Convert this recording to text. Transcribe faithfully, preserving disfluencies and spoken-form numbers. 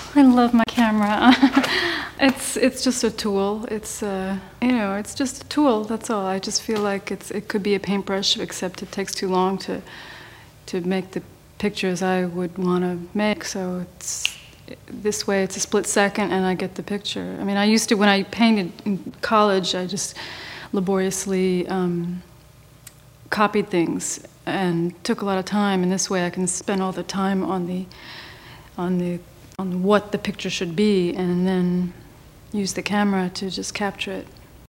I love my camera. it's it's just a tool. It's uh, you know, it's just a tool. That's all. I just feel like it's it could be a paintbrush, except it takes too long to to make the pictures I would want to make. So it's this way. It's a split second, and I get the picture. I mean, I used to when I painted in college. I just laboriously um, copied things and took a lot of time. And this way, I can spend all the time on the on the on what the picture should be, and then use the camera to just capture it.